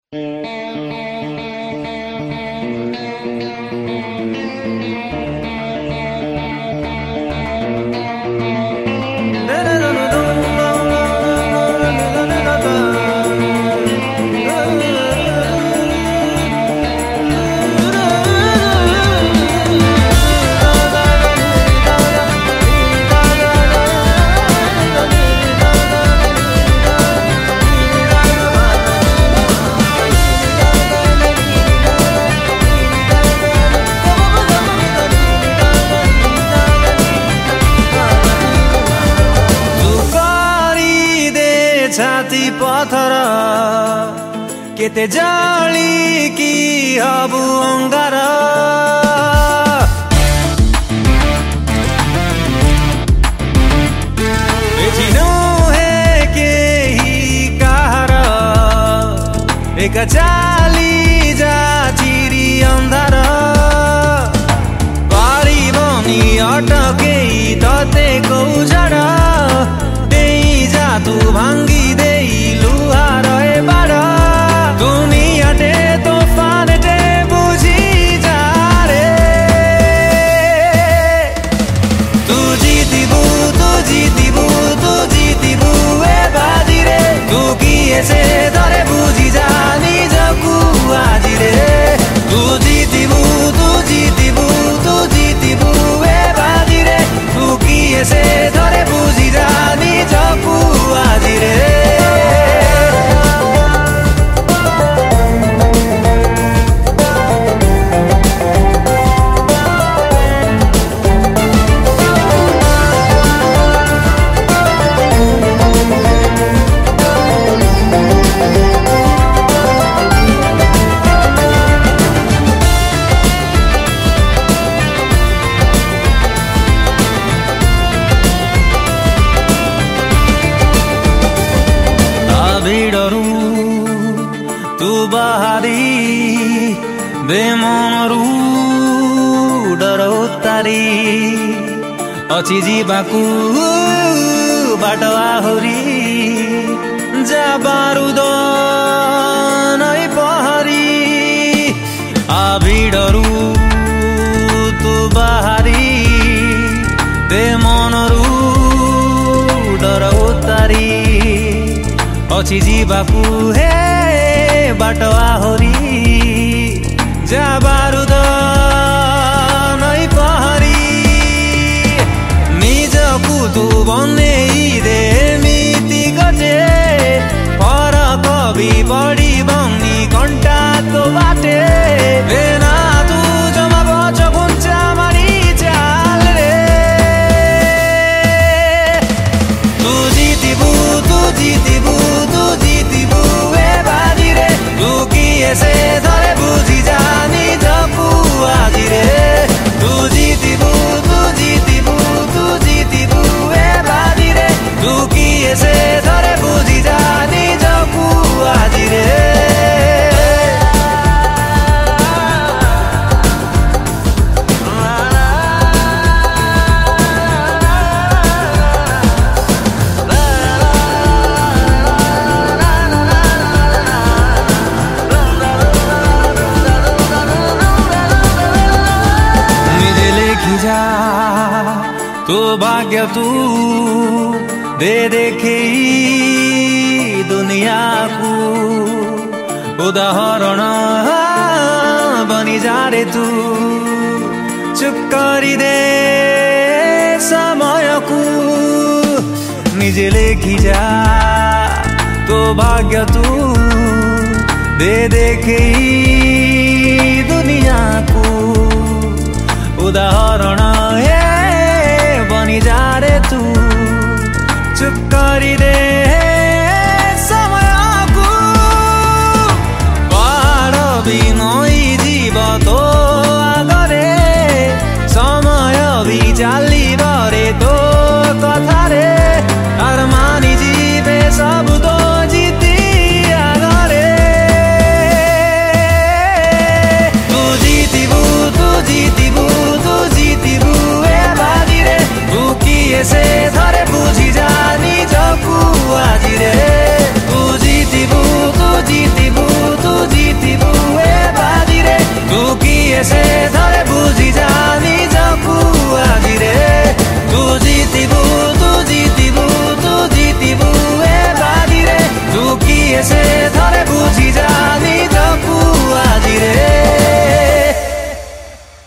छाती पथर केते जाली की हबु अंगार बेचिनो हे के ही कहर एक चाली जा चिरी अंधार बारी बनी अटके तते कौजर तू भांगी दे लुहार बार दुनिया टे तोफान टे बुझी जा रे तू जीतीबू ए बाजी रे तू किए से धरे बुझी जा निजकू आजी रे तू जीतीबू ए बाजी रे तू किए से धरे बुझी जा निजकू आजी रे तू बाहरी बेमनरू डरो तारी अछि जीवाकू बाट आहुरी जा बारुद नै पहरी आभिडरू तू बाहरी बेमनरू डरो तारी अछि जीवाकू हे बाट आहुरी जा बारुद नै पहरी निजकू तू बनेई दे मिति गजे फरक भी बढी बन्नी घण्टा तो बाटे बेना तू जमा बच गुन्चा मारी चाल रे तू जीतीबू ए बाजी रे तू किए से धरे बुझी जा निजकू आजी रे तू जीतीबू ए बाजी रे तू किए से धरे बुझी जा निजकू आजी रे तो भाग्य तू दे देखे दुनिया को उदाहरण बनी जा रे तू चुप करी दे समय को निजे लेखी जा तो भाग्य तू दे देखे दुनिया को उदाहरण बनी जा रे तू चुप करी दे